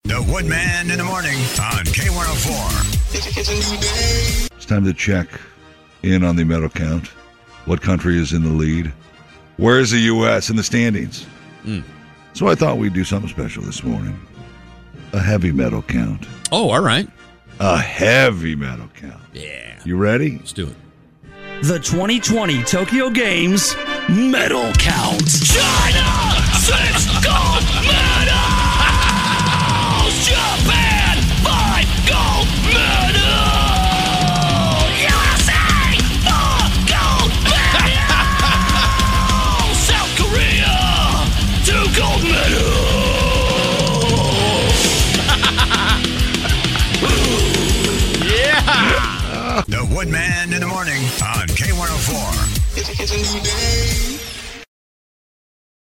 The Woodman in the morning on K104. It's a new day. It's time to check in on the medal count. What country is in the lead? Where is the U.S. in the standings? So I thought we'd do something special this morning. A heavy medal count. Oh, all right. A heavy medal count. Yeah. You ready? Let's do it. The 2020 Tokyo Games medal count. China, 6 gold medals! Japan, 5 gold medals! USA, 4 gold medals! South Korea, 2 gold medals! Yeah! The Woodman in the morning on K104. It's a new day.